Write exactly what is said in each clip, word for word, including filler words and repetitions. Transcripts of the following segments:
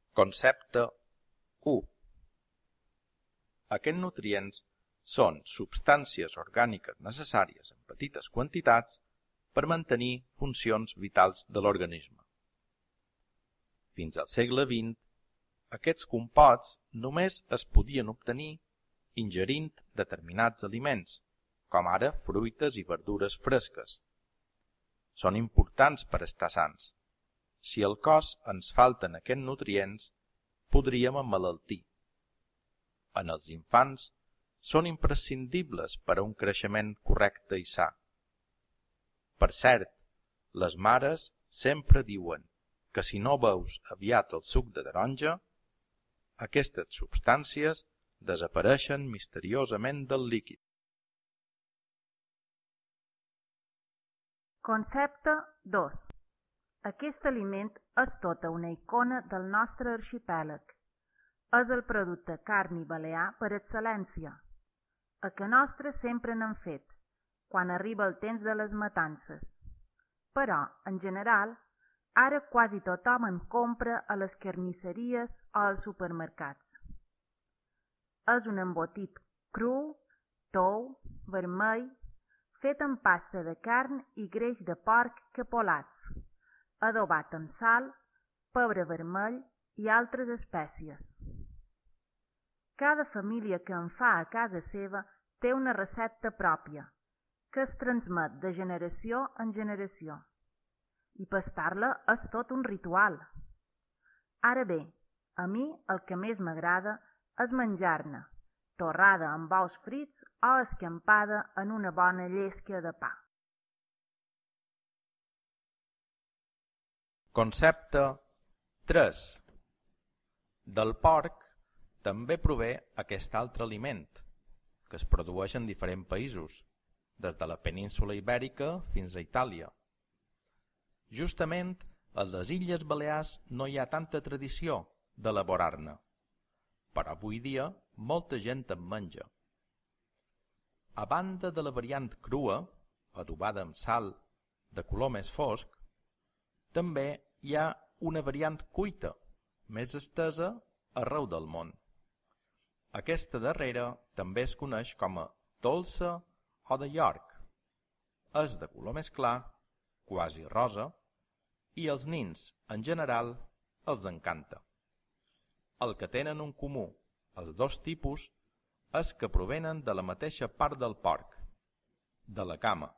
Concepte u. Aquests nutrients són substàncies orgàniques necessàries en petites quantitats per mantenir funcions vitals de l'organisme. Fins al segle vint, aquests composts només es podien obtenir ingerint determinats aliments, com ara fruites i verdures fresques. Són importants per estar sans. Si al cos ens falten aquests nutrients, podríem emmalaltir. En els infants, són imprescindibles per a un creixement correcte i sa. Per cert, les mares sempre diuen que si no beus aviat el suc de taronja, aquestes substàncies desapareixen misteriosament del líquid. Concepte dos. Aquest aliment és tota una icona del nostre arxipèlag. És el producte carni balear per excel·lència. A ca nostra sempre n'han fet, quan arriba el temps de les matances. Però, en general, ara quasi tothom en compra a les carnisseries o als supermercats. És un embotit cru, tou, vermell, fet amb pasta de carn i greix de porc capolats, adobat amb sal, pebre vermell i altres espècies. Cada família que en fa a casa seva té una recepta pròpia, que es transmet de generació en generació. I pastar-la és tot un ritual. Ara bé, a mi el que més m'agrada és menjar-ne, torrada amb ous frits o escampada en una bona llesca de pa. Concepte tres. Del porc també prové aquest altre aliment, que es produeix en diferents països, des de la península Ibèrica fins a Itàlia. Justament a les Illes Balears no hi ha tanta tradició d'elaborar-ne, però avui dia molta gent en menja. A banda de la variant crua, adobada amb sal, de color més fosc, també hi ha una variant cuita, més estesa arreu del món. Aquesta darrera també es coneix com a dolça o de York. És de color més clar, quasi rosa, i als nins, en general, els encanta. El que tenen en comú els dos tipus és que provenen de la mateixa part del porc, de la cama.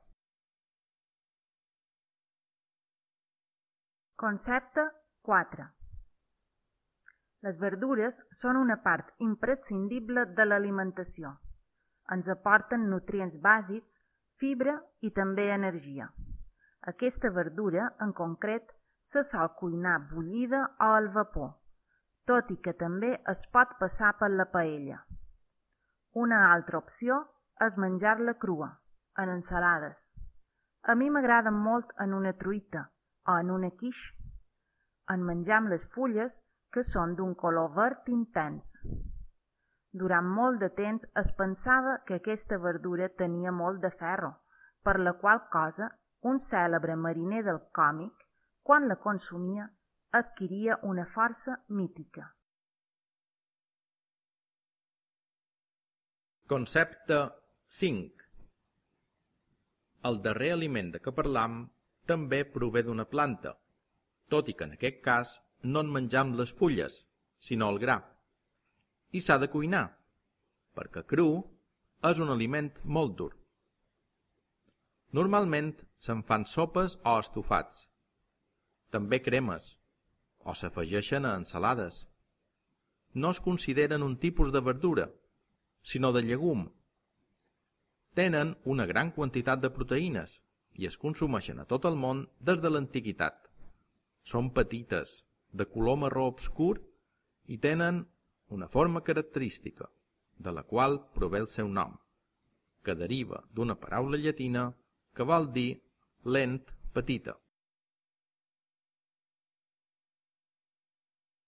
Concepte quatre. Les verdures són una part imprescindible de l'alimentació. Ens aporten nutrients bàsics, fibra i també energia. Aquesta verdura, en concret, se sol cuinar bullida o al vapor, tot i que també es pot passar per la paella. Una altra opció és menjar-la crua, en ensalades. A mi m'agrada molt en una truita o en una quiche. En menjam les fulles, que són d'un color verd intens. Durant molt de temps es pensava que aquesta verdura tenia molt de ferro, per la qual cosa un cèlebre mariner del còmic, quan la consumia, adquiria una força mítica. Concepte cinc. El darrer aliment de què parlam també prové d'una planta, tot i que en aquest cas no en menjam les fulles, sinó el gra. I s'ha de cuinar, perquè cru és un aliment molt dur. Normalment se'n fan sopes o estofats, també cremes, o s'afegeixen a ensalades. No es consideren un tipus de verdura, sinó de llegum. Tenen una gran quantitat de proteïnes i es consumeixen a tot el món des de l'antiguitat. Són petites, de color marró obscur i tenen una forma característica, de la qual prové el seu nom, que deriva d'una paraula llatina que vol dir lent petita.